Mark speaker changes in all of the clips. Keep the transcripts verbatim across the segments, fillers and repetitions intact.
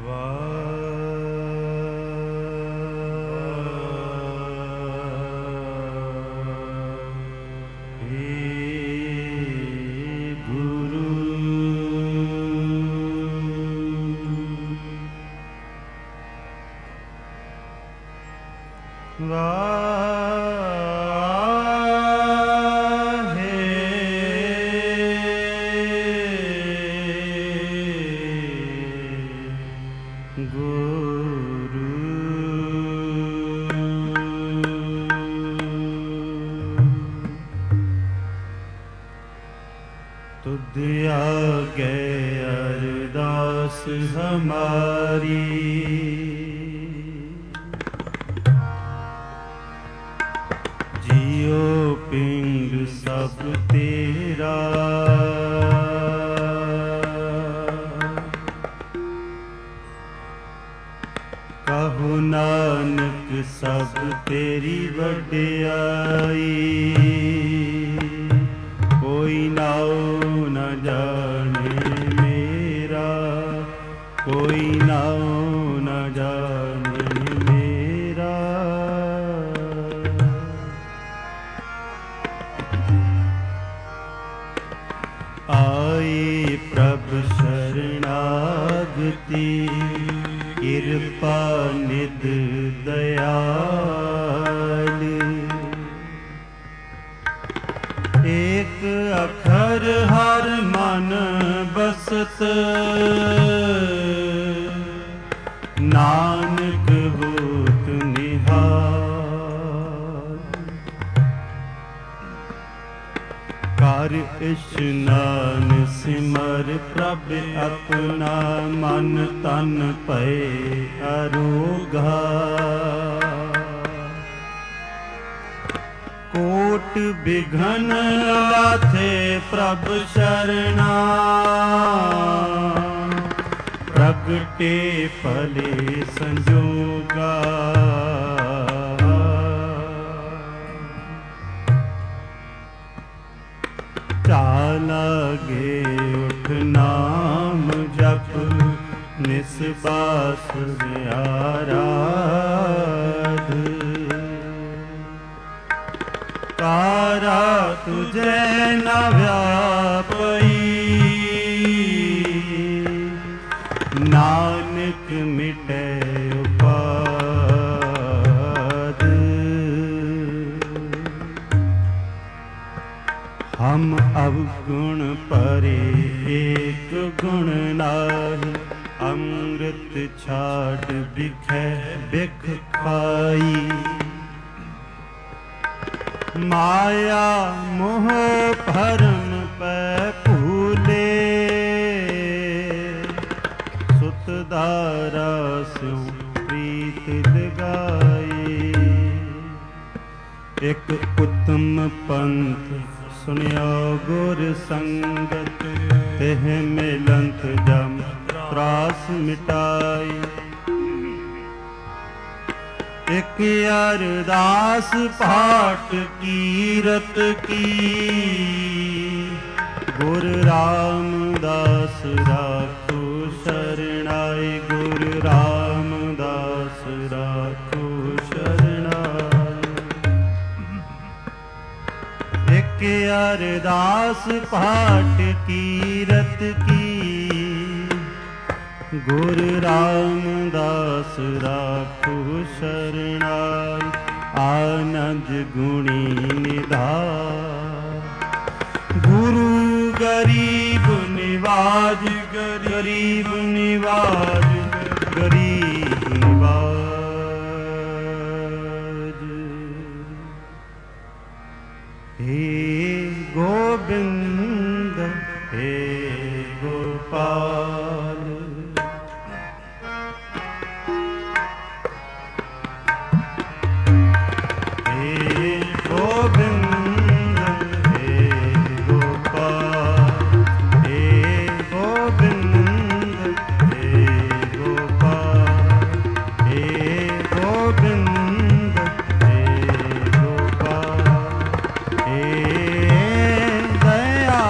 Speaker 1: दया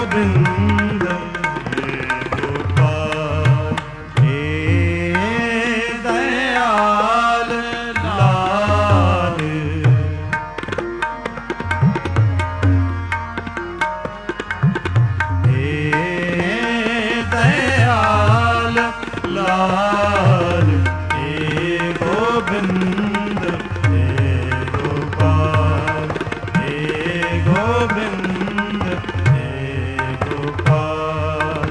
Speaker 1: ਗੋਬਿੰਦ ਹੇ ਗੋਪਾਲ ਹੇ ਦਇਆਲ ਲਾਲ ਹੇ ਦਇਆਲ ਲਾਲ ਹੇ ਗੋਬਿੰਦ ਹੇ ਗੋਪਾਲ ਹੇ ਗੋਬਿੰਦ ਹੇ ਗੋਪਾਲ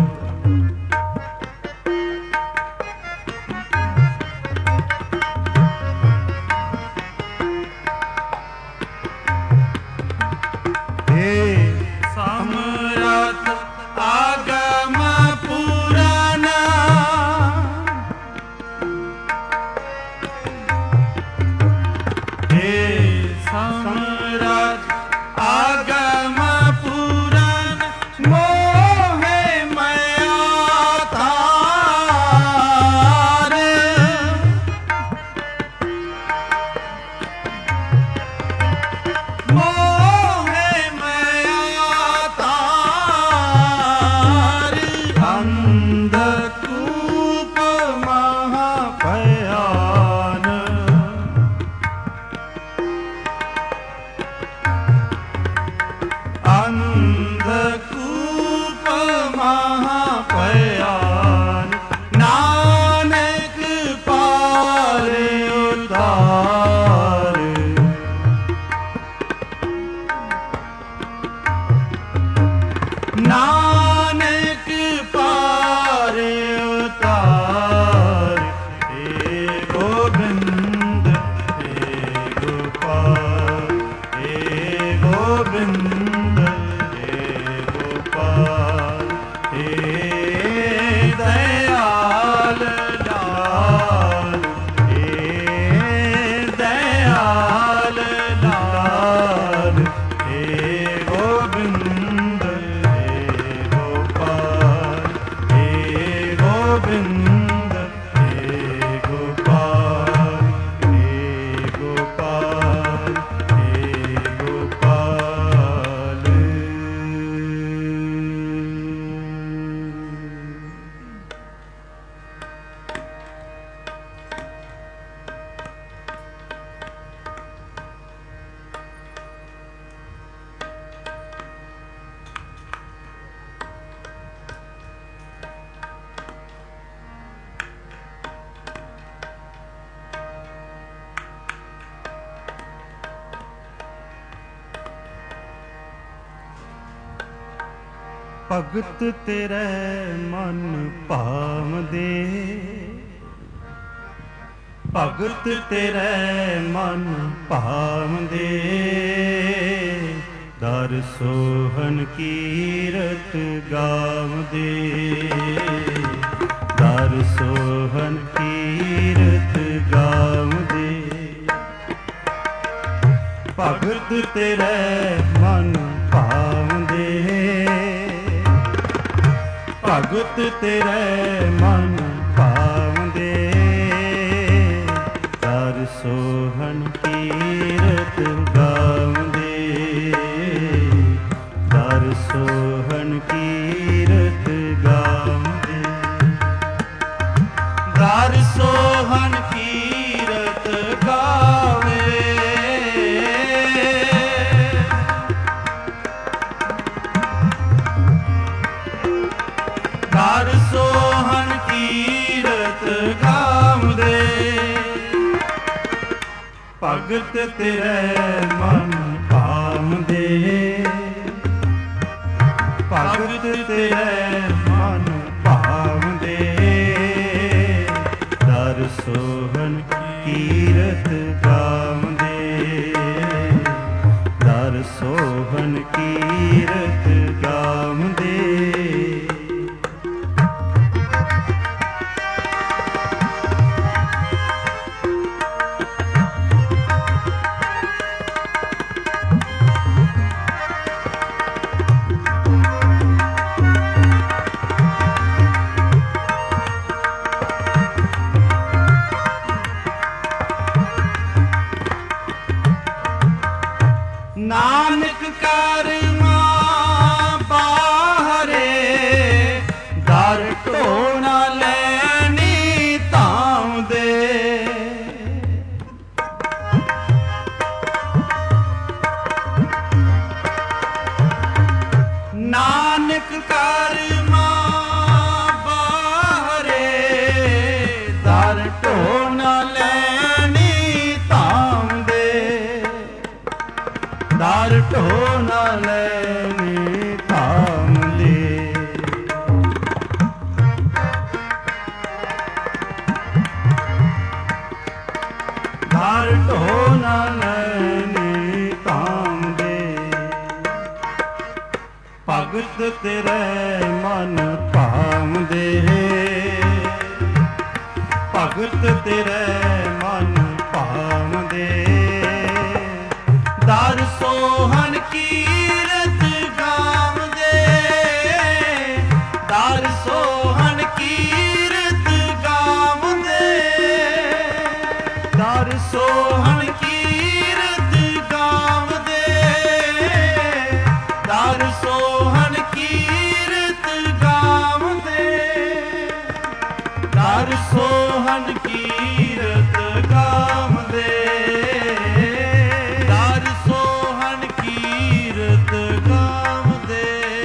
Speaker 1: ਹੇ ਸਮਰੱਥ ਆਗਮ ਪੁਰਾਨ ਹੇ ਸਮਰੱਥ ਆਗਮ ਪੁਰਾਨ ਮੋਹਿ ਮਾਇਆ ਤਾਰ ਮੋਹਿ ਮਾਇਆ ਤਾਰ ਅੰਧਕੂਪ ਮਹਾ ਭਿਆਨ ਅੰਧਕੂਪ ਮਹਾ ਭਿਆਨ ਨਾਨਕ ਪਾਰ ਉਤਾਰ ਨਾਨਕ ਪਾਰ ਉਤਾਰ ਹੇ ਗੋਬਿੰਦ ਹੇ ਗੋਪਾਲ ਹੇ ਗੋਬਿੰਦ ਹੇ ਗੋਪਾਲ ਹੇ ਦਇਆਲ ਲਾਲ ਹੇ ਦਇਆਲ ਲਾਲ ਹੇ ਗੋਬਿੰਦ ਹੇ ਗੋਪਾਲ ਹੇ ਗੋਬਿੰਦ ਹੇ ਗੋਪਾਲ ਹੇ ਗੋਪਾਲ ਹੇ ਗੋਪਾਲ ਭਗਤ ਤੇਰੇ ਮਨ ਭਾਵਦੇ ਭਗਤ ਤੇਰੇ ਮਨ ਭਾਵਦੇ ਦਰ ਸੋਹਣ ਕੀਰਤ ਗਾਵਦੇ ਦਰ ਸੋਹਣ ਕੀਰਤ ਗਾਵਦੇ ਭਗਤ ਤੇਰੇ ਮਨ ਭਾਵਦੇ ਭਗਤ ਤੇਰੇ ਮਨ ਭਾਵਦੇ ਦਰ ਸੋਹਣ ਕੀਰਤ ਗਾਵਦੇ ਦਰ ਸੋਹਣ ਕੀਰਤ ਗਾਵਦੇ ਦਰ ਸੋਹਣ ਕੀਰਤ ਗਾਵੇ ਦਰ ਸੋਹਣ ਕੀਰਤ ਗਾਵਦੇ ਭਗਤ ਤੇਰੇ ਮਨ ਭਾਵਦੇ ਭਗਤ ਤੇਰੇ ਮਨ ਭਾਵਦੇ ਦਰ ਸੋਹਣ ਕੀਰਤ ਗਾਵਦੇ ਦਰ ਸੋਹਣ ਕੀਰਤ ਗਾਵਦੇ ਨਾਨਕ ਕਰਮਾ ਬਾਹਰੇ, ਦਰ ਢੋ ਨਾ ਲੈਣੀ ਧਾਮ ਦੇ, ਦਰ ਢੋ ਨਾ ਲੈਣੀ ਧਾਮ ਦੇ। ਦਰ ਢੋ ਨਾ ਲੈਣੀ ਧਾਮ ਦੇ, ਭਗਤ ਤੇਰੇ ਮਨ ਭਾਉਂਦੇ, ਭਗਤ ਤੇਰੇ ਮਨ ਭਾਉਂਦੇ। ਦਰ ਸੋਹਣ ਕੀਰਤ ਗਾਉਂਦੇ, ਦਰ ਸੋਹਣ ਕੀਰਤ ਗਾਉਂਦੇ, ਦਰ ਸੋਹਣ ਕੀਰਤ ਗਾਉਂਦੇ, ਦਰ ਸੋਹਣ ਕੀਰਤ ਗਾਉਂਦੇ, ਦਰ ਸੋਹਣ ਕੀਰਤ ਗਾਉਂਦੇ, ਦਰ ਸੋਹਣ ਕੀਰਤ ਗਾਉਂਦੇ,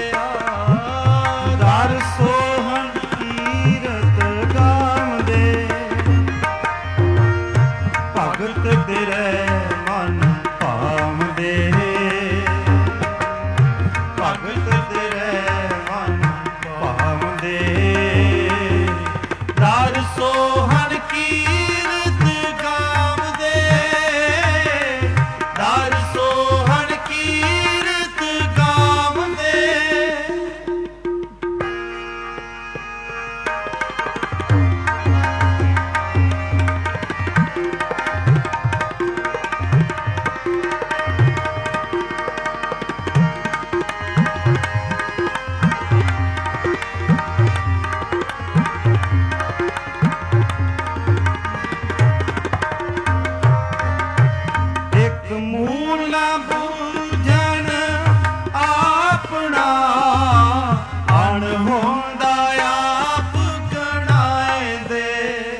Speaker 1: ਦਰ ਸੋਹਣ ਕੀਰਤ ਗਾਉਂਦੇ। ਭਗਤ ਤੇਰੇ ਮਨ ਭਾਉਂਦੇ, ਭਗਤ ਤੇਰੇ ਮਨ ਭਾਉਂਦੇ। ਦਰ ਸੋਹਣ ਕੀਰਤ ਗਾਉਂਦੇ, ਦਰ ਸੋਹਣ ਕੀਰਤ ਗਾਉਂਦੇ। ਇੱਕ ਮੂਲ ਨਾ ਬੂਝਣ ਆਪਣਾ, ਅਣ ਹੁੰਦਾ ਆਪ ਗਣਾਏ ਦੇ।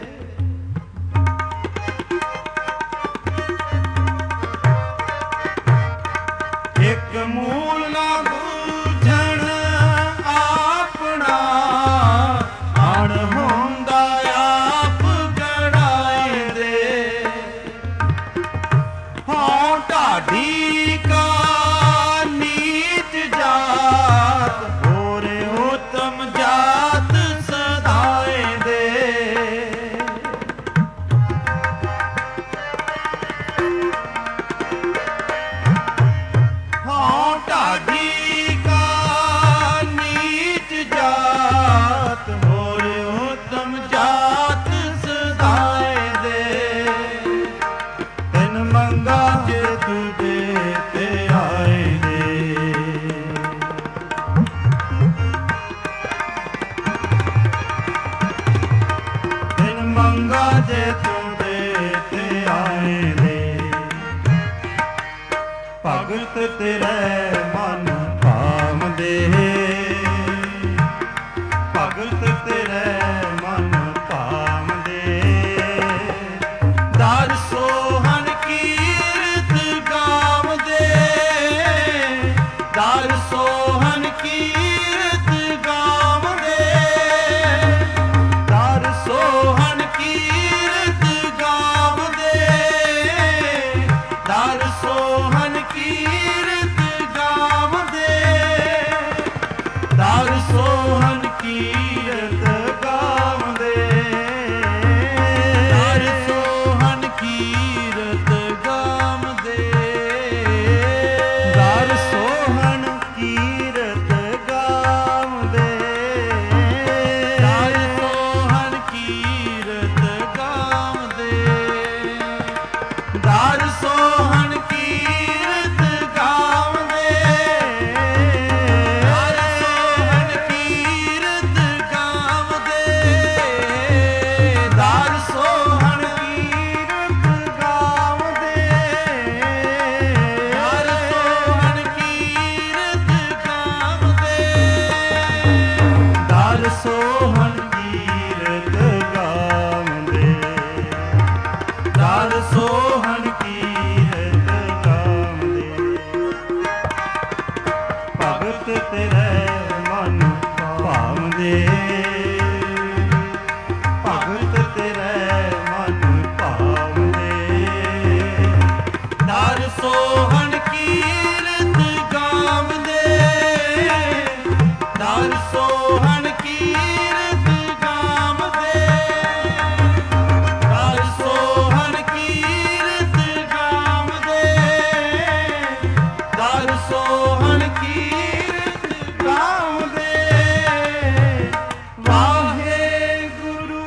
Speaker 1: ਇੱਕ ਮੂਲ ਨਾ ਬੂਝਣ ਆਪਣਾ, ਅਣ ਹੁੰਦਾ ਆਪ ਗਣਾਏ ਦੇ। ਹਾਂ ਢਾਡੀ ਕਾ ਨੀਚ ਜਾਤ, ਹੋਰ ਉਤਮ ਜਾਤ ਸਦਾਏ ਦੇ। ਹਾਂ ਢਾਡੀ ਕਾ ਨੀਚ ਜਾਤ, ਹੋਰ ਉਤਮ ਜਾਤ ਸਦਾਏ ਦੇ। ਤਿਨ ਮੰਗਾ ਜੇ ਤੁਝੇ ਤੇ ਆਏ ਨੇ, ਤਿਨ ਮੰਗਾ ਜੇ ਤੁਝੇ ਤੇ ਆਏ ਨੇ। ਭਗਤ ਤੇਰੇ ਮਨ ਭਾਉਂਦੇ, ਭਗਤ ਤੇਰੇ ਮਨ ਭਾਉਂਦੇ। ਦਰ ਸੋਹਣ ਕੀਰਤ ਗਾਉਂਦੇ, ਦਰ ਸੋਹਣ ਕੀਰਤ ਗਾਉਂਦੇ, ਦਰ ਸੋਹਣ ਕੀਰਤ ਗਾਉਂਦੇ, ਦਰ ਸੋਹਣ ਕੀਰਤ ਗਾਉਂਦੇ। ਮਨ ਭਾਉਂਦੇ, ਭਗਤ ਤੇਰੇ ਮਨ ਭਾਉਂਦੇ। ਦਰ ਸੋਹਣ ਕੀਰਤ ਗਾਵਦੇ, ਦਰ ਸੋਹਣ ਕੀਰਤ ਗਾਵਦੇ, ਦਰ ਸੋਹਣ ਕੀਰਤ ਗਾਵਦੇ, ਦਰ ਸੋਹਣ ਕੀਰਤ ਗਾਵਦੇ। ਵਾਹਿਗੁਰੂ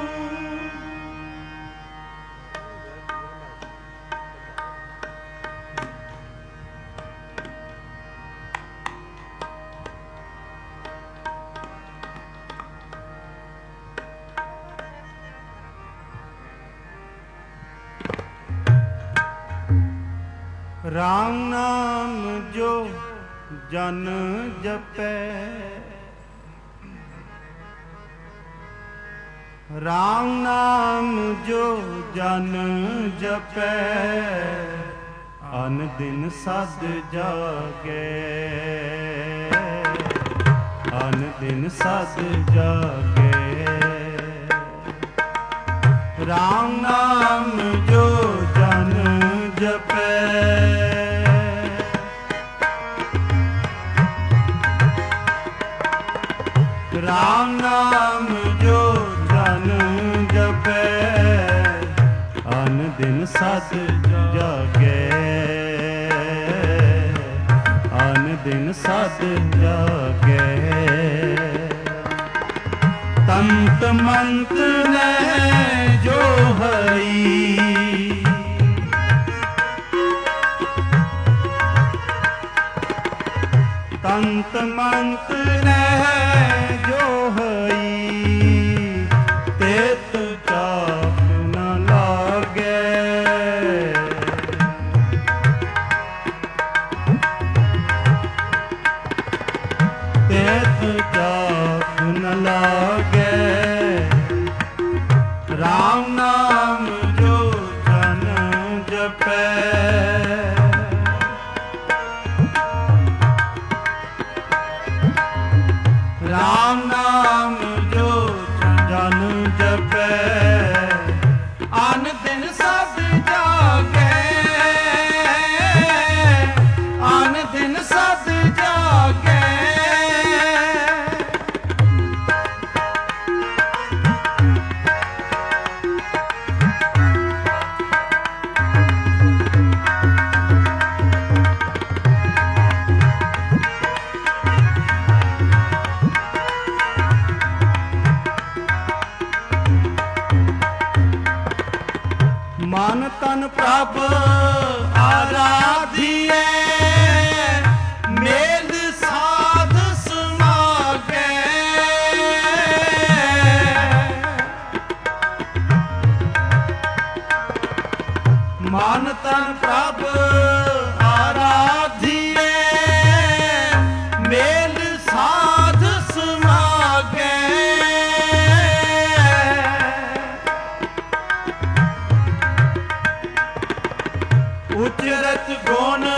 Speaker 1: ਰਾਮ ਨਾਮ ਜੋ ਜਨ ਜਪੈ, ਰਾਮ ਨਾਮ ਜੋ ਜਨ ਜਪੈ, ਅਨ ਦਿਨ ਸਦ ਜਾਗੈ, ਅਨ ਦਿਨ ਸਦ ਜਾਗੈ। ਰਾਮ ਨਾਮ ਜੋ ਜਨ ਜਪੈ, ਰਾਮ ਨਾਮ ਜੋ ਜਨ ਜਪੈ, ਅਨ ਦਿਨ ਸਦ ਜਾਗੈ, ਅਨ ਦਿਨ ਸਦ ਜਾਗੈ। ਤੰਤ ਮੰਤ ਨੇ ਜੋ ਹਈ, ਤੰਤ ਮੰਤ ਨੇ ਜੋ ਹਈ, ਤੇਤ ਚਾਪ ਨ ਲਾਗੈ, ਤੇਤ ਚਾਪ ਨ ਲਾਗੈ। ਰਾਮ ਨਾਮ ਜੋ ਜਨ ਜਪੈ, ਰਾਮ ਨਾਮ ਜੋ ਜਨ ਜਪੈ, ਅਨ ਦਿਨ ਸਦ ਜਾਗੈ, ਅਨ ਦਿਨ ਸਦ ਜਾਗੈ। ਮਨ ਤਨ ਪ੍ਰਭ ਆਰਾਧੀਐ, ਮੇਲ ਸਾਧ ਸਮਾਗੈ, ਮਨ ਤਨ ਪ੍ਰਭ ਆਰਾਧੀਐ, ਮੇਲ ਸਾਧ ਸਮਾਗੈ। ਉਚਰਤ ਗੁਣ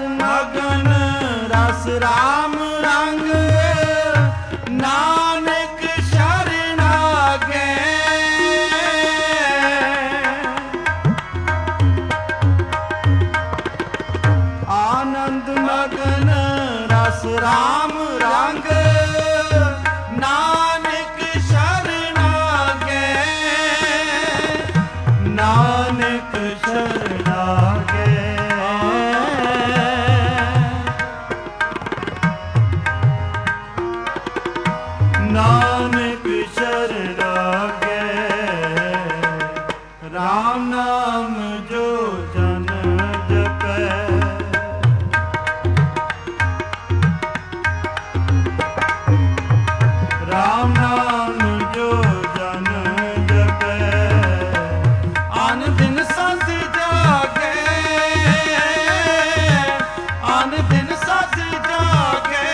Speaker 1: ਮਗਨ ਰਸ ਰਾਮ ਰੰਗ, ਨਾਨਕ ਸ਼ਰਨ ਆਗੇ। ਆਨੰਦ ਮਗਨ ਰਸ ਰਾਮ ਰੰਗ, ਨਾਨਕ ਸ਼ਰਨ ਆਗੇ। ਨਾਨਕ ਸ਼ਰਨ ਆਗੇ। ਨਾਨਕ ਸ਼ਰਨ ਆਗੇ। ਰਾਮ ਨਾਮ ਜੋ ਜਨ ਜਪੈ, ਰਾਮ ਨਾਮ ਜੋ ਜਨ ਜਪੈ, ਅਨ ਦਿਨ ਸਤ ਜਾਗੇ। ਅਨ ਦਿਨ ਸਤ ਜਾਗੇ।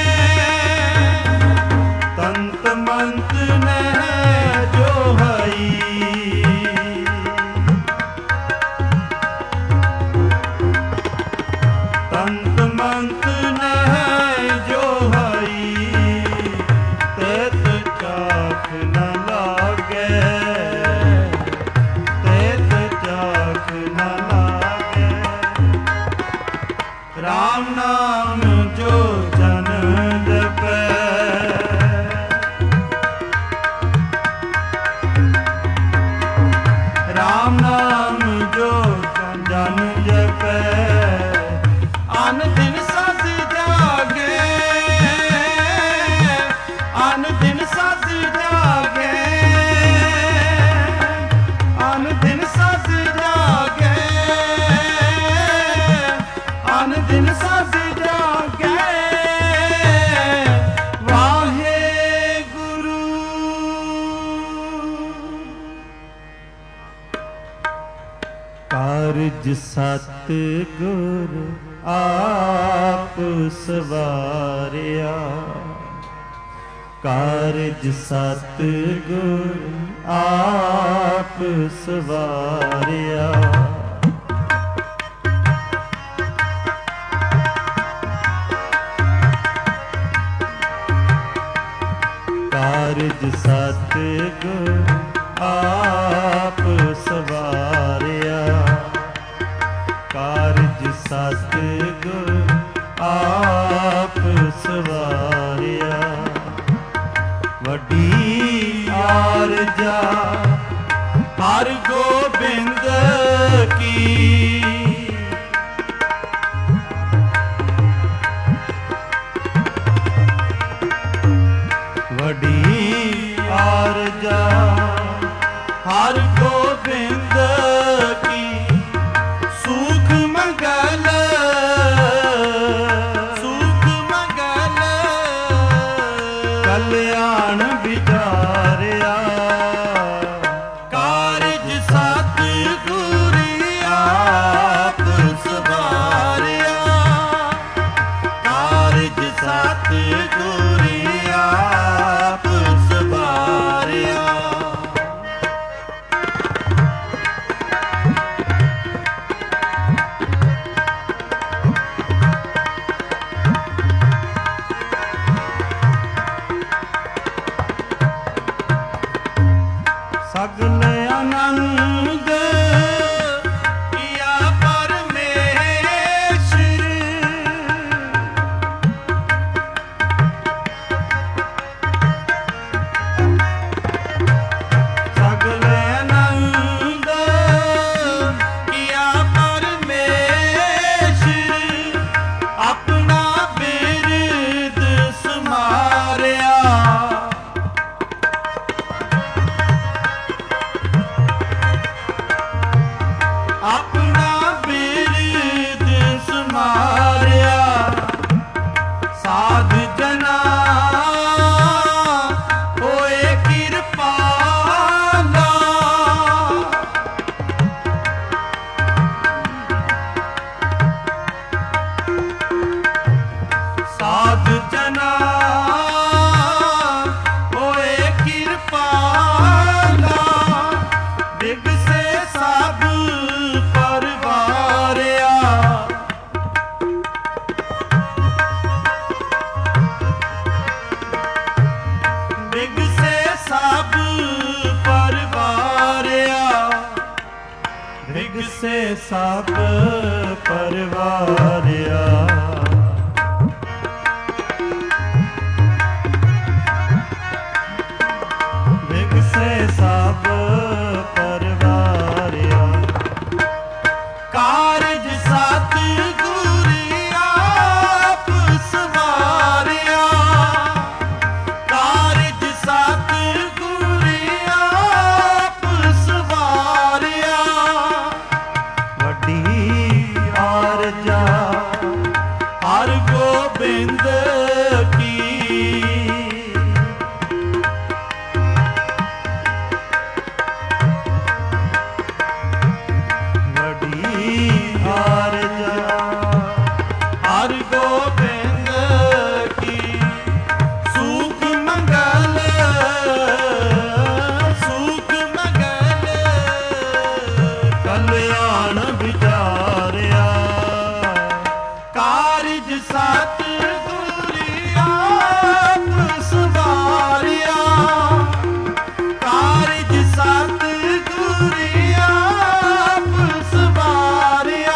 Speaker 1: ਤੰਤ ਮੰਤ ਨਹਿ ਜੋ ਹਈ, ਤੰਤ ਮੰਤ ਨਹਿ ਜੋ ਹਈ, ਤੇਤ ਚਾਖ ਨ ਲਾਗੇ। ਤੇਤ ਚਾਖ ਨ ਲਾਗੇ। ਰਾਮ ਨਾਮ ਜੋ ਜਨ ਜਪੈ, ਰਾਮ ਨਾਮ ਜੋ ਜਨ ਜਪੈ, ਅਨ ਦਿਨ ਸਤ ਜਾਗੇ। ਅਨ ਦਿਨ ਸਤ ਜਾਗੇ। ਅਨ ਦਿਨ ਸਤ ਜਾਗੇ। ਅਨ ਦਿਨ ਸਤ ਜਾਗੇ। ਵਾਹਿਗੁਰੂ। ਕਾਰਜ ਸਤ ਗੁਰ ਆਪ ਸਵਾਰਿਆ। ਕਾਰਜ ਸਤ ਗੁਰ ਆਪ ਸਵਾਰਿਆ। ਕਾਰਜ ਸਤ ਗੁਰ ਆਪ ਸਵਾਰਿਆ। ਕਾਰਜ ਸਤ ਗੁਰ ਆਪ ਸਵਾਰਿਆ। ਵੱਡੀ ਆਰਜਾ ਹਰ ਗੋਬਿੰਦ ਕੀ। ਵੱਡੀ ਆਰਜਾ ਹਰ ਗੋਬਿੰਦ ਕੀ। ਸੁਖ ਮੰਗਲ ਸੁਖ ਮੰਗਲ ਕਲਿਆਣ ਵਿਚਾਰਿਆ। ਕਾਰਜ ਸਤ ਗੁਰ ਆਪ ਸਵਾਰਿਆ। ਕਾਰਜ ਸਤ ਗੁਰ ਆਪ ਸਵਾਰਿਆ। ਸਗਲ ਆਨੰਦ ਕੀਆ ਪਰਮੇਸ਼ਰ। ਵਿਗਸੇ ਸਭ ਪਰਵਾਰਿਆ। ਵਿਗਸੇ ਸਭ ਪਰਵਾਰਿਆ। ਕਾਰਜ ਸਤਿਗੁਰ ਆਪ ਸਵਾਰਿਆ। ਕਾਰਜ ਸਤਿਗੁਰ ਆਪ ਸਵਾਰਿਆ। ਵੱਡੀ ਆਰਜਾ ਹਰਿ ਗੋਬਿੰਦ ਕੀ। हरि गोबिंद की। सुख मंगल सुख मंगल कल्याण विचारिया। कारज सतगुर आप सवारिया। कारज सतगुर आप सवारिया।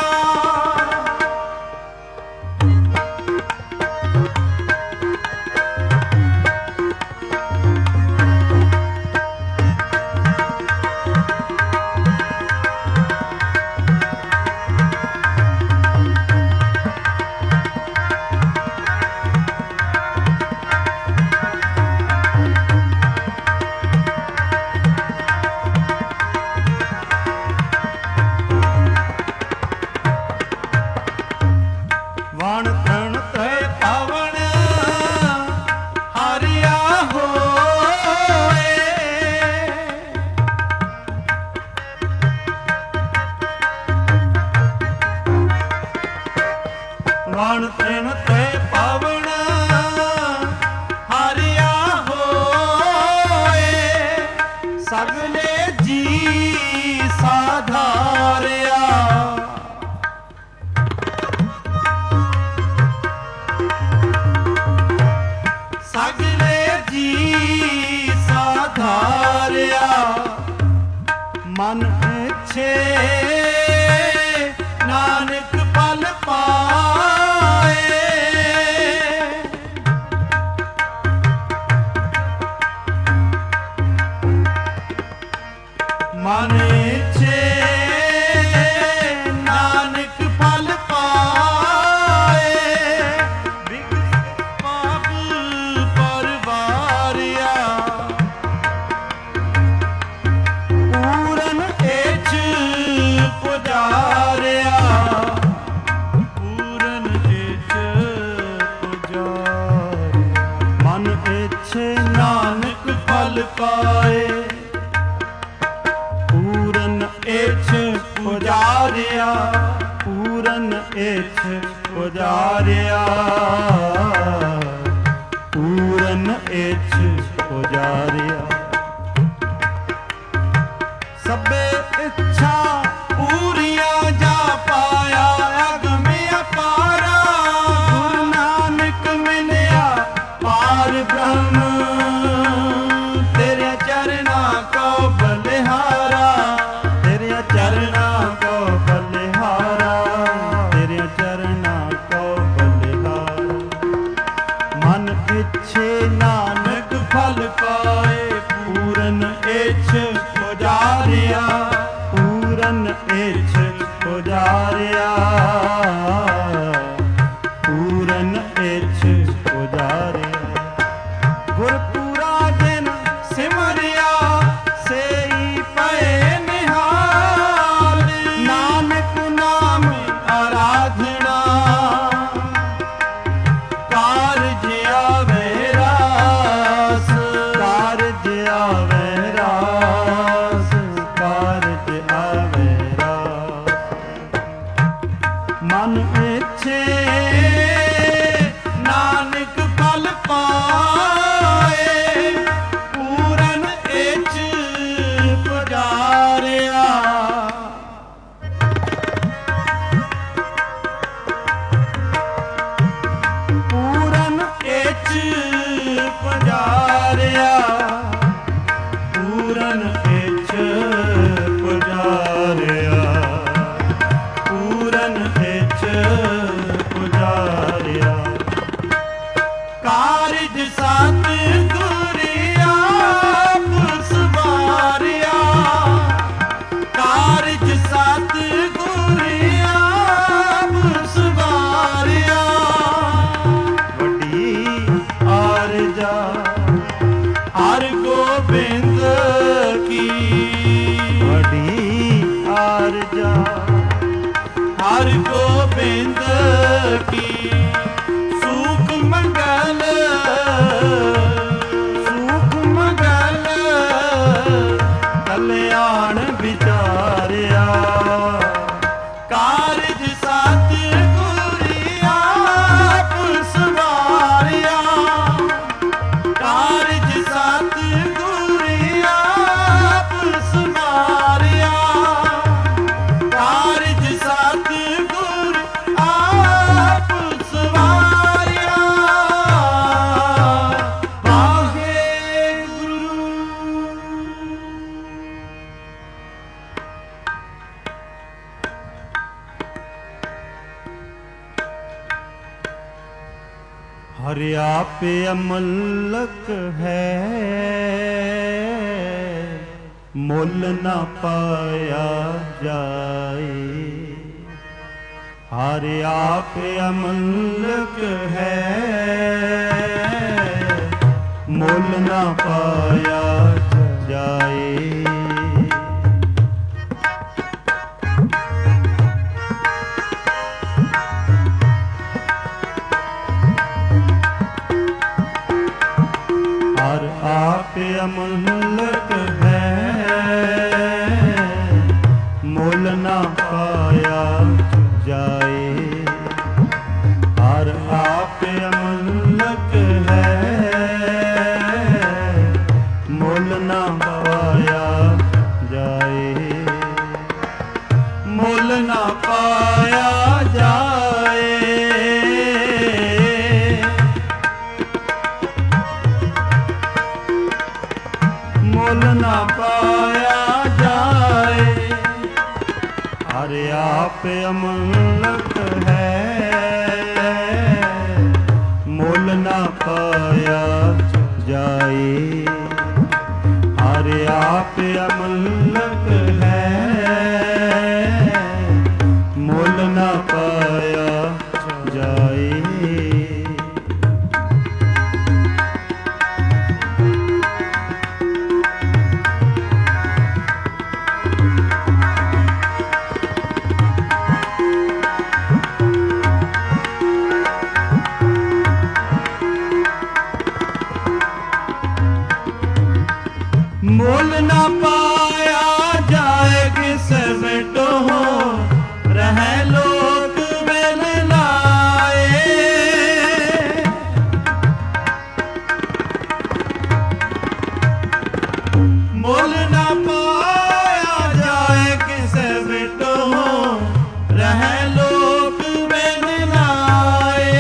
Speaker 1: ਵਣ ਤਣ ਤੇ ਪਵਨ ਹਰਿਆ ਹੋਏ। ਵਣ ਤਣ ਤੇ ਪਵਨ ਹਰਿਆ ਹੋਏ। ਸਗਲੇ ਜੀ ਸਾਧਾਰਿਆ। ਸਗਲੇ ਜੀ ਸਾਧਾਰਿਆ। ਮਨ ਇੱਛੇ ਨਾਨਕ ਪਲ ਪਾਏ। ਮਨ ਇੱਛੇ ਨਾਨਕ ਪਲ ਪਾਏ। ਪਾਪ ਪਰਵਾਰਿਆ। ਪੂਰਨ ਇੱਛ ਪੁਜਾਰਿਆ। ਪੂਰਨ ਇੱਛ ਪੁਜਾਰਿਆ। ਮਨ ਇੱਛੇ ਨਾਨਕ ਫਲ ਪਾਏ। ਪੂਰਨ ਇੱਛ ਪੁਜਾਰਿਆ। ਪੂਰਨ ਇੱਛ ਪੁਜਾਰਿਆ। ਪੂਰਨ ਇੱਛ ਪੁਜਾਰਿਆ। ਸਭੇ ਇੱਛਾ ਪੂਰੀਆਂ ਜਾ ਪਾਇਆ। ਅਗਮ ਅਪਾਰਾ ਗੁਰੂ ਨਾਨਕ ਮਿਲਿਆ ਪਾਰ ਬ੍ਰਹਮ। ਤੇਰੇ ਚਰਨਾਂ ਕੋ ਬਲਿਹਾਰਾ। ਤੇਰੇ ਚਰਨਾਂ ਕੋ ਬਲਿਹਾਰਾ। ਤੇਰੇ ਚਰਨਾਂ ਕੋ ਬਲਿਹਾਰਾ। ਮਨ ਇੱਛੇ ਨਾਨਕ ਫਲ ਪਾਏ। ਪੂਰਨ ਇੱਛ ਪੁਜਾਰਿਆ। ਪੂਰਨ ਇੱਛ ਪੁਜਾਰਿਆ। ਪੂਰਨ ਇੱਛ ਪੁਜਾਰਿਆ। ਗੁਰਪੂਰਾ ਜਿਨ ਸਿਮਰਿਆ ਸੇਈ ਪਏ ਨਿਹਾਲ। ਨਾਨਕ ਨਾਮ ਆਰਾਧਨਾ ਕਾਰਜ ਆਵੇ ਰਾਸ। ਕਾਰਜ ਆਵੇ ਰਾਸ। ਕਾਰਜ ਆਵੇ ਰਾਸ। ਮਨ ਇੱਛੇ ਨਾ ਸਵਾਰਿਆ। ਕਾਰਜ ਸਤਿਗੁਰ ਆਪ ਸਵਾਰਿਆ, ਕਾਰਜ ਸਤਿਗੁਰ ਆਪ ਸਵਾਰਿਆ। ਵੱਡੀ ਆਰਜਾ ਹਰਿ ਗੋਬਿੰਦ ਕੀ, ਵੱਡੀ ਆਰਜਾ ਹਰਿ ਗੋਬਿੰਦ ਕੀ। ਸੁਖ ਮੰਗਲ ਸੁਖ ਮੰਗਲ ਕਲਿਆਣ ਵਿਚਾਰਿਆ। ਕਾਰਜ ਸਤਿਗੁਰ ਆਪ ਸਵਾਰਿਆ, ਕਾਰਜ ਸਤਿਗੁਰ ਆਪ ਸਵਾਰਿਆ, ਕਾਰਜ ਸਤਿਗੁਰ ਆਪ ਸਵਾਰਿਆ। ਵਾਹਿਗੁਰੂ। ਹਰਿ ਆਪੇ ਅਮਲਕ ਹੈ, ਮੁੱਲ ਨਾ ਪਾਇਆ ਜਾਏ। ਹਰਿ ਆਪੇ ਅਮਲਕ ਹੈ, ਮੁੱਲ ਨਾ ਪਾਇਆ ਜਾਏ। ਹਰਿ ਆਪੇ ਅਮਲਕ ਹੈ, ਮੁੱਲ ਨਾ ਪਾਇਆ ਜਾਏ। ਹਰਿ ਆਪੇ ਅਮਲਕ ਹੈ, ਮੁੱਲ ਨਾ ਪਾਇਆ ਜਾਏ। ਮੁੱਲ ਨਾ ਪਾਇਆ ਜਾਏ। ਮੁੱਲ ਨਾ ਪਾਇਆ ਜਾਏ। ਹਰਿ ਆਪੇ ਅਮਲਕ ਹੈ, ਮੁੱਲ ਨਾ ਪਾਇਆ ਜਾਏ। ਹਰਿ ਆਪੇ ਅਮਲਕ ਹੈ, ਮੁੱਲ ਨਾ ਪਾਇਆ ਜਾਏ। ਮੁੱਲ ਨਾ ਪਾਇਆ ਜਾਏ ਕਿਸ ਵਿਟੋ, ਰਹਿ ਲੋਕ ਵੇਲ ਲਾਏ। ਮੁੱਲ ਨਾ ਪਾਇਆ ਜਾਏ ਕਿਸ ਵਿਟੋ, ਰਹਿ ਲੋਕ ਵੇਲ ਲਾਏ।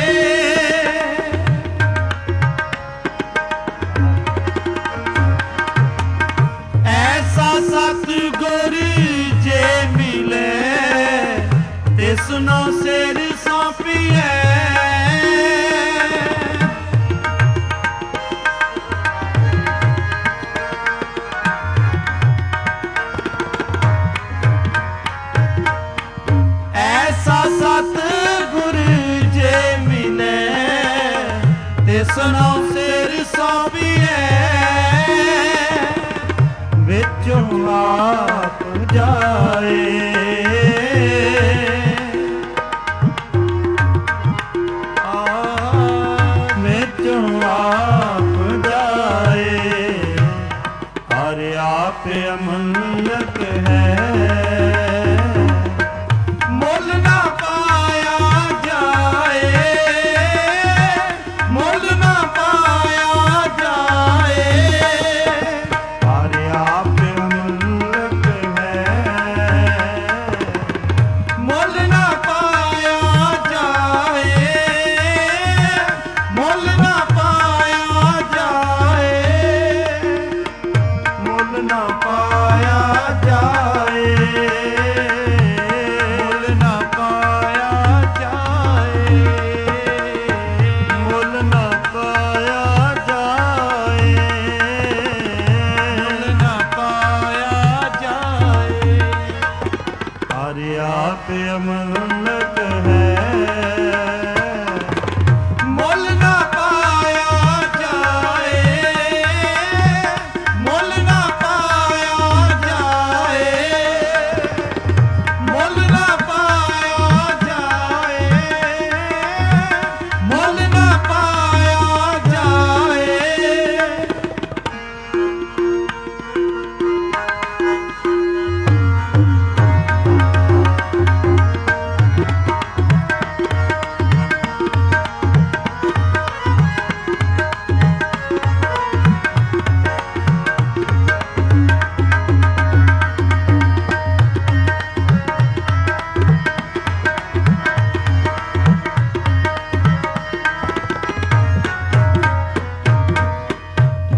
Speaker 1: ਐਸਾ ਸਤਿਗੁਰ ਜੇ ਮਿਲੇ, ਤਿਸਨੋ ਸਿਰ ਸੌਂਪੀਐ। ਐਸਾ ਸਤਿਗੁਰ ਜੇ ਮਿਲੇ, ਤਿਸਨੋ ਸਿਰ ਸੌਂਪੀਐ। ਵਿੱਚੋਂ ਆਪ ਜਾਏ, ਵਿੱਚੋਂ ਆਪ ਜਾਏ। ਹਰਿ ਆਪੇ ਅਮਲਕ ਹੈ, ਮੁੱਲ ਨਾ ਪਾਇਆ ਜਾਏ। ਮੁੱਲ ਨਾ ਪਾਇਆ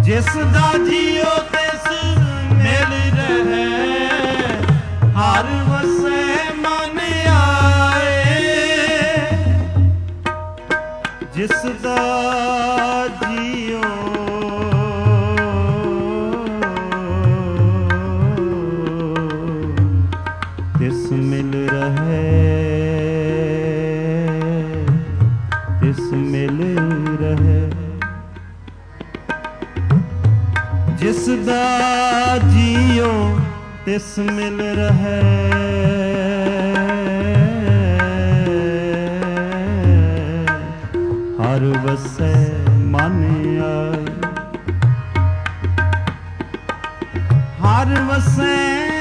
Speaker 1: ਜਿਸ ਦਾ ਜੀਉ ਤਿਸ ਮਿਲ ਰਹੇ, ਹਰ ਵਸੈ ਮਨ ਆਏ। ਜਿਸ ਦਾ ਜੀਉ ਤਿਸ ਮਿਲ ਰਹੇ, ਤਿਸ ਮਿਲ ਰਹੇ। ਜਿਸ ਦਾ ਜੀਉ ਤਿਸ ਮਿਲ ਰਹੇ, ਹਰ ਵਸੈ ਮਨ ਆਏ। ਹਰ ਵਸੈ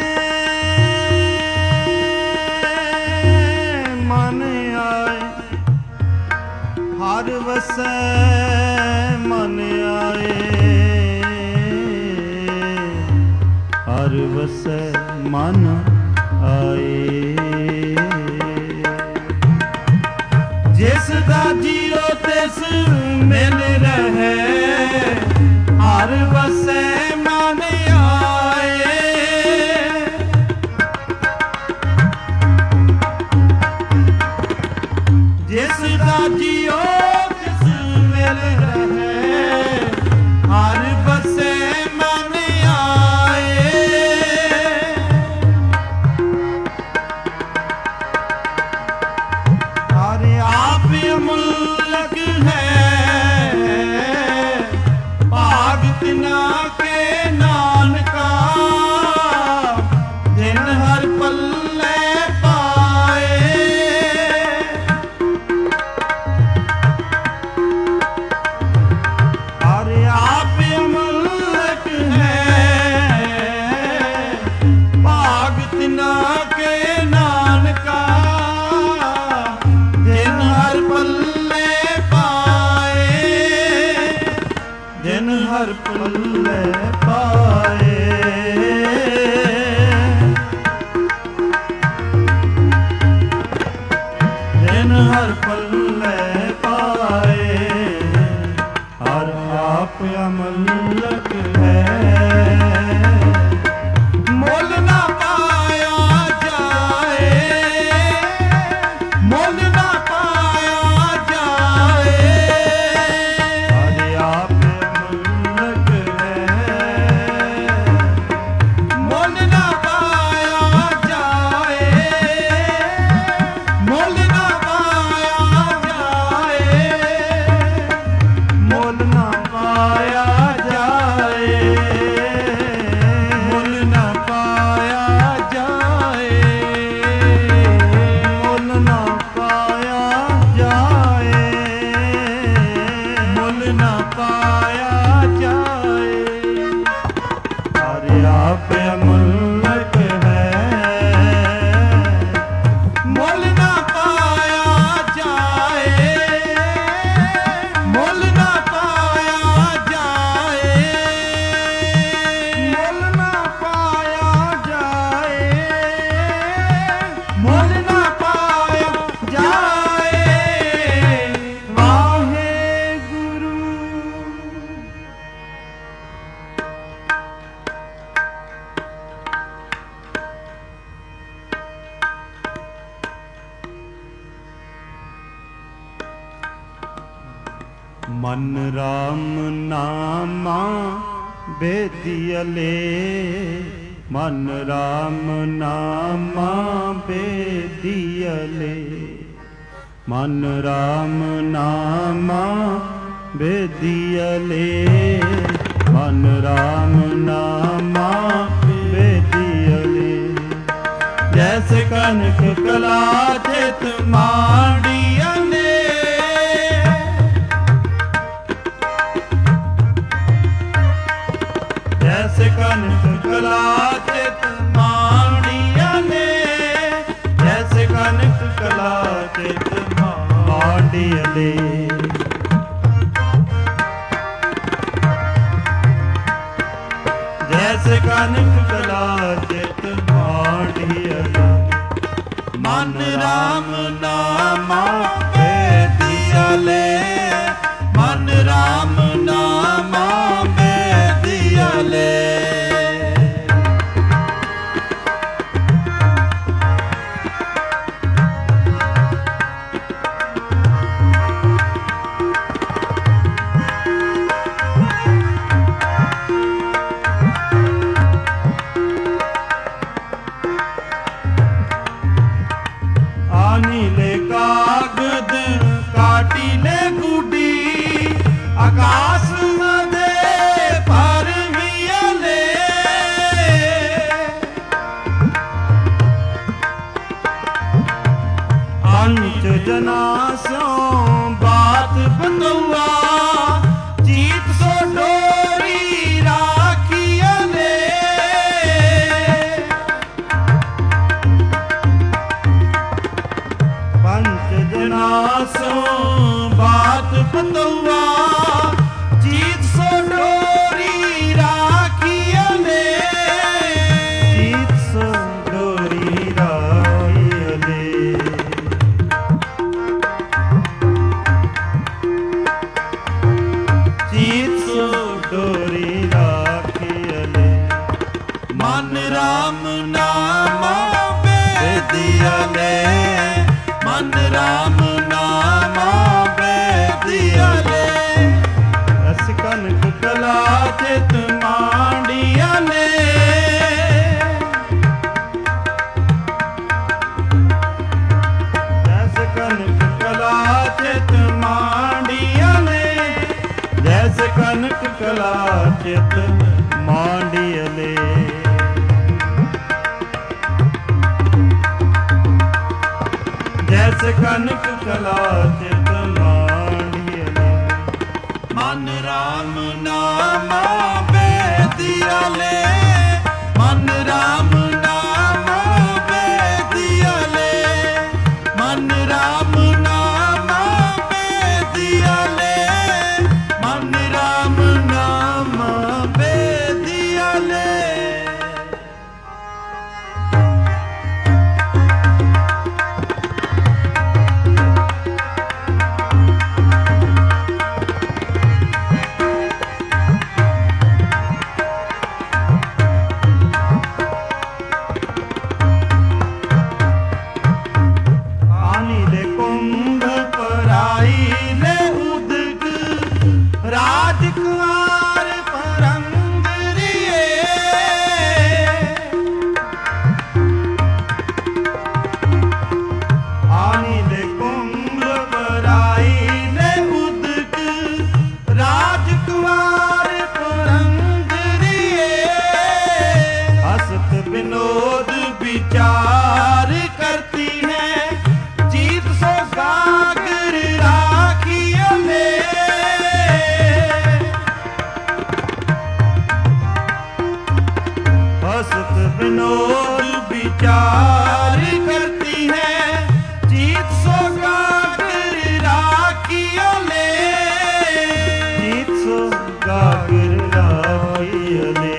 Speaker 1: ਮਨ ਆਏ, ਹਰ ਵਸੈ ਮਨ ਆਏ, ਹਰ ਵਸੈ ਮਨ ਆਏ। ਜਿਸ ਦਾ ਜੀਉ ਤਿਸ ਮਿਲ ਰਹੇ, ਹਰ ਵਸੈ ਮਨ ਆਏ। ਜਿਸ ਦਾ ਜੀਉ ਤਿਸ ਮਿਲ ਰਹੇ, ਹਰ ਵਸੈ ਮਨ ਆਏ। ਹਰ ਆਪ ਅਮੁੱਲਕ ਹੈ, ਭਾਗ ਤਿਨਾ ਕੇ ਨਾਨਕਾ, ਜਿਨ ਹਰ ਪੱਲੇ ਪਾਏ। ਹਰ ਆਪ ਅਮੁੱਲਕ ਹੈ, ਭਾਗ ਤਿਨਾ ਕੇ ਨਾਨਕਾ, ਜਿਨ ਹਰ ਪੱਲੇ ਪਾਏ, ਜਿਨ ਹਰ ਪੱਲੇ ਪਾਏ। ਜਿਨ ਹਰ ਪੱਲੇ ਪਾਏ, ਹਰ ਆਪ ਅਮਲਕ ਹੈ। ਮੁੱਲ ਨਾ ਪਾਇਆ ਜਾਏ, ਮੁੱਲ ਨਾ ਪਾਇਆ ਜਾਏ। ਹਰ ਆਪ ਅਮਲਕ ਹੈ, ਮੁੱਲ ਨਾ ਪਾਇਆ ਜਾਏ, ਮੁੱਲ ਨਾ ਪਾਇਆ ਜਾਏ, ਮੁੱਲ ਨਾ ਪਾਇਆ ਜਾਏ, ਮੁੱਲ ਨਾ ਪਾਇਆ ਜਾਏ, ਮੁੱਲ ਨਾ ਪਾਇਆ ਜਾਏ, ਮੁੱਲ ਨਾ ਪਾਇਆ ਜਾਏ। ਹਰ ਆਪ ਅਮੁੱਲਕ ਹੈ, ਮੁੱਲ ਨਾ ਪਾਇਆ ਜਾਏ, ਮੁੱਲ ਨਾ ਪਾਇਆ ਜਾਏ, ਮੁੱਲ ਨਾ ਪਾਇਆ ਜਾਏ, ਮੁੱਲ ਨਾ ਪਾਇਆ ਜਾਏ। ਵਾਹਿਗੁਰੂ। ਮਨ ਰਾਮ ਨਾਮਾ ਬੇਦੀਅਲੇ, ਮਨ ਰਾਮ ਨਾਮਾ ਬੇਦੀਅਲੇ, ਮਨ ਰਾਮ ਨਾਮਾ ਬੇਦੀਅਲੇ, ਮਨ ਰਾਮ ਨਾਮਾ ਬੇਦੀਅਲੇ। ਜੈਸੇ ਕਨਕ ਕਲਾ ਚਿਤ ਮਾੜੀਆਂ ਨੇ, ਜੈਸੇ ਕਨਕ ਕਲਾ ਚਿਤ ਮਾੜੀਆਂ ਨੇ, ਜੈਸੇ ਕਨਕ ਕਲਾ ਚਿਤ ਮਾੜੀਆਂ। ਜੈਸੇ ਕਨਕ ਕਲਾ ਚਿਤ ਮਾੜੀਆਂ। ਮਨ ਰਾਮ ਨਾਮਾ पतौआ जीत सो डोरी राखियले जीत सो डोरी राखियले जीत सो डोरी राखियले मन राम नाम बेदियले मन राम नाम बेदियले रस कनक कला चित मांडियले रस कनक कला चित मांडियले जैसे कनक कला चित मांडियले जैसे कनक कला चित मांडियले मन राम नाम बेदियले मन राम नाम बेदियले मन राम नाम बेदियले मन राम नाम बेदियले राजकुमार परंदरिए आनी ले कुंभ बराई ले उदक राजकुमार परंदरिए हसत विनोद विचार करती है जीत सो गागर राखियले हसत विनोद विचार करती है जीत सो गागर राखियले जीत सो गागर राखियले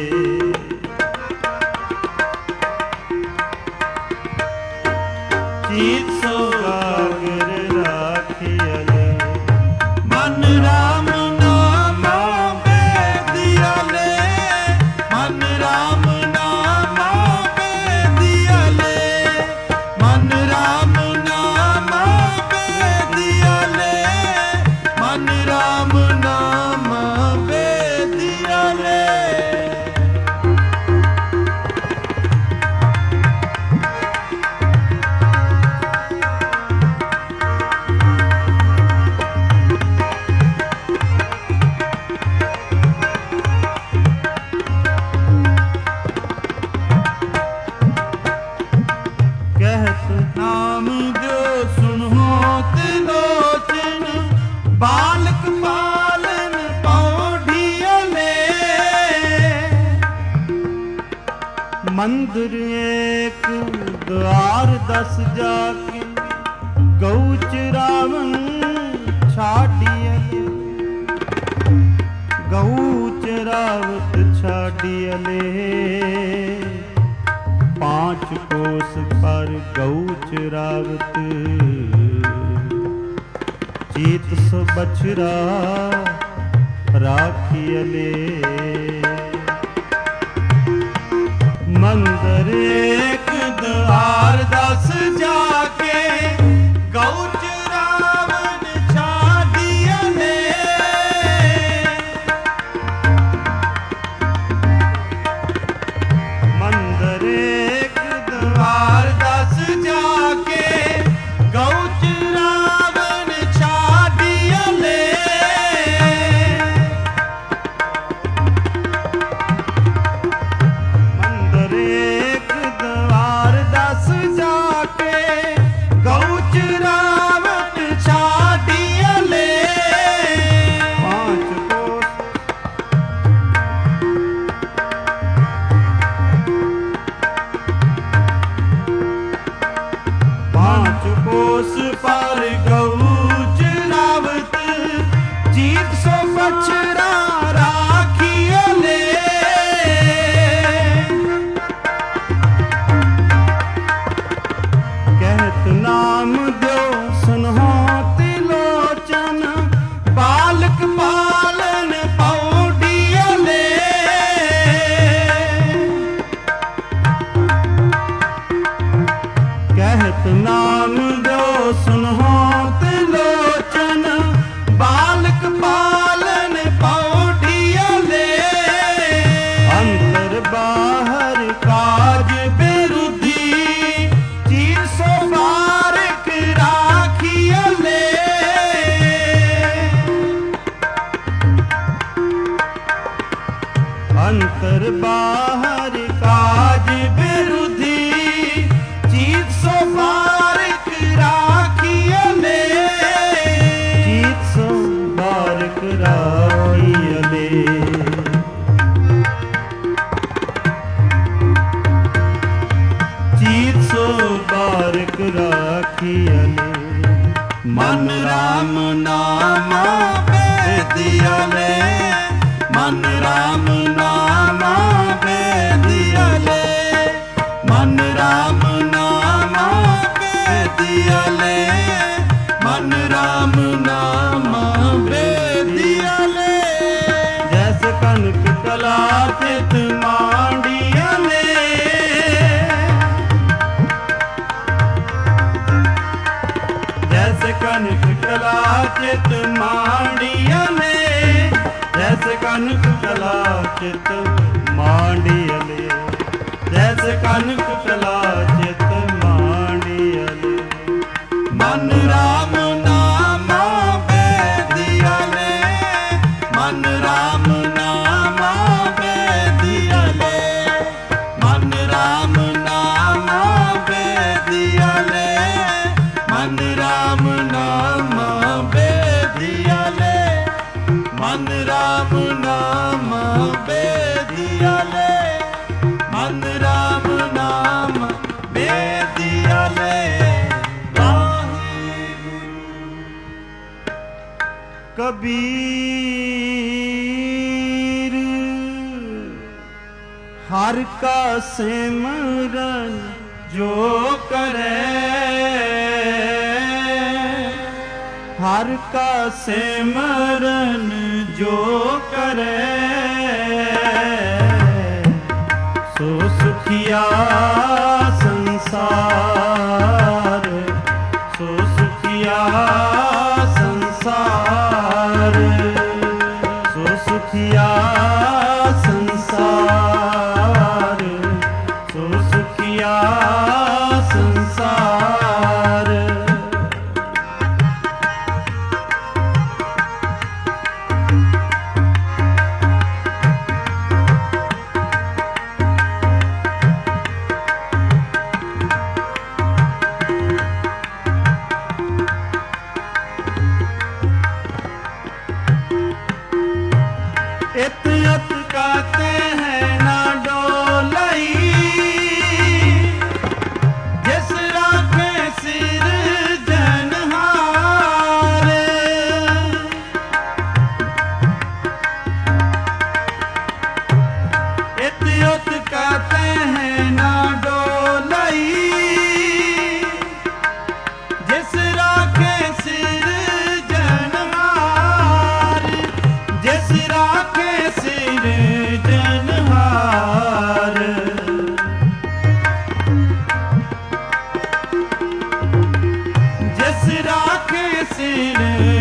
Speaker 1: जीत सो गागर राखियले मन राम नाम बेदियले मन राम नाम बेदियले मन राम नाम बेदियले मन राम नाम बेदियले नाम जो सुनो तिलोचन बालक पालन पौढ़ियले मंदिर एक द्वार दस जाके गौ चरावन छाडियले गौ चरावत छाडियले पांच कोस पर गौ चरावत जीत सो बछरा राखियले मंदिर एक द्वार दस जाके गौ चरावन छाडियले मंदिर एक द्वार दस जाके गौ चरावन छाडियले मंदिर एक बाछड़ा राखिए ले। कहत नाम दो सुनहो तिलोचन, बालक पालन पौड़िए ले। कहत नाम दो सुनहो तिलोचन, बालक पालन पौड़िए ले। अंतर बाहर काज बिरुधी, चीर सो बारक राखिए ले। अंतर बाहर काज बिरुधी, चीत सो बारक राखिए ले। चीत सो बारक राखिए ले। चीत सो बारक राखिए ले। मन राम नामा बेदिया ले। मन राम नामा बेदिया ले। मन राम नामा बेदिया ले। मन राम नामा बेदिया ले। जैसे कनक कला चित मांडिया ले। जैसे कनक कला चित मांडिया ले। जैसे कनक कला चित मांडिया ले। जैसे कनक कला चित मांडिया ले। मन राम नामा बेदिया ले। मन राम नामा बेदिया ले। मन राम नामा बेदिया ले। मन राम नामा बेदिया ले। मन राम नामा बेदिया ले। मन राम नाम बेदिया ले। कबीर हर का सिमरन जो करे। हर का सिमरन जो करे। सो सुखिया संसार। सो सुखिया संसार। सो सुखिया संसार। सो सुखिया संसार। इत अत कहते हैं ना डोलई। जिस राखे सिर जनहार। इत अत कहते हैं ना डोलई। जिस राखे सिर जनहार। जिस राखे सिर जनहार। जिस राखे सिर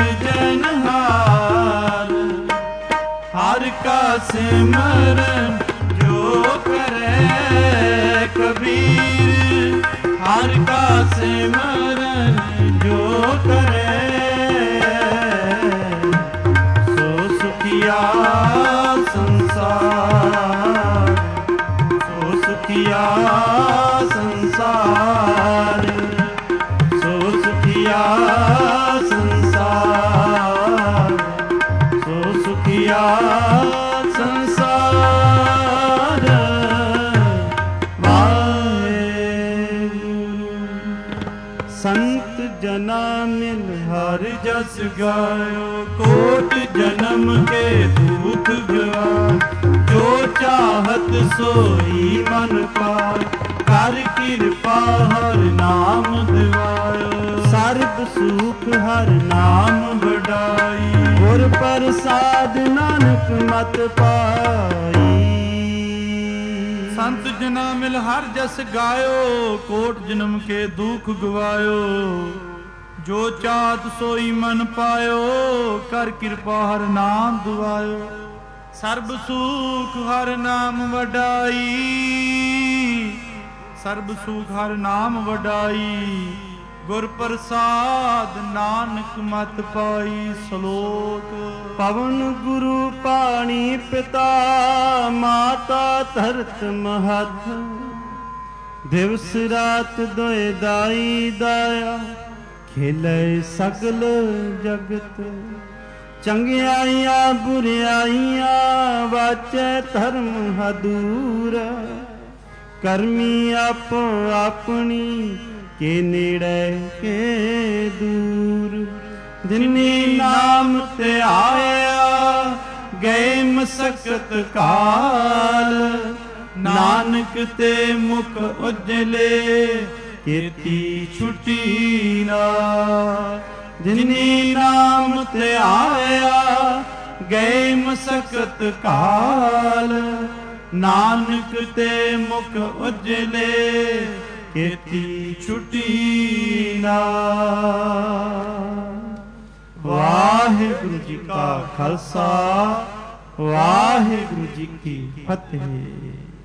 Speaker 1: जनहार। हर का सिमरन जो करे। कबीर हर का सिमरन जो करे। सो सुखिया संसार। सो सुखिया संसार। सो सुखिया संसार। सो सुखिया संसार। वाहे जस गायो कोट जन्म के दुख गवाए। जो चाहत सोई मन पाए कर कृपा हर नाम दिवायो।
Speaker 2: ਸਰਬ ਸੁਖ ਹਰ ਨਾਮ
Speaker 1: वडाई
Speaker 2: ਗੁਰ ਪ੍ਰਸਾਦ ਨਾਨਕ ਮਤ ਪਾਈ।
Speaker 1: संत जना मिल हर जस गायो कोट जन्म के दुख गवायो। जो चाहत सोई मन पायो कर कृपा हर नाम दुआयो। सर्ब सुख हर नाम वडाई सर्ब सुख हर नाम वडाई। गुर प्रसाद नानक मत पाई। श्लोक
Speaker 2: ਪਵਨ ਗੁਰੂ ਪਾਣੀ ਪਿਤਾ ਮਾਤਾ ਧਰਤ ਮਹਤ। ਦਿਵਸ ਰਾਤ ਦੋਇ ਦਾਈ ਦਾਇਆ ਖੇਲੇ ਸਗਲ ਜਗਤ। ਚੰਗਿਆਈਆਂ ਬੁਰਿਆਈਆਂ ਵਾਚੈ ਧਰਮ ਹਦੂਰ। ਕਰਮੀ ਆਪੋ ਆਪਣੀ ਕੇ ਨੇੜੇ ਕੇ ਦੂਰ। ਜਿਨੀ ਨਾਮ ਤੇ ਆਇਆ ਗਏ ਮਸਕਤ ਕਾਲ। ਨਾਨਕ ਤੇ ਮੁਖ ਉਜਲੇ ਕੀਤੀ ਛੁਟੀ ਨਾ। ਜਿਨੀ ਨਾਮ ਤੇ ਆਇਆ ਗਏ ਮਸਕਤ ਕਾਲ। ਨਾਨਕ ਤੇ ਮੁਖ ਉਜਲੇ ਕੀਤੀ ਛੁਟੀ ਨਾ। ਵਾਹਿਗੁਰੂ ਜੀ ਕਾ ਖਾਲਸਾ ਵਾਹਿਗੁਰੂ ਜੀ ਕੀ ਫਤਿਹ।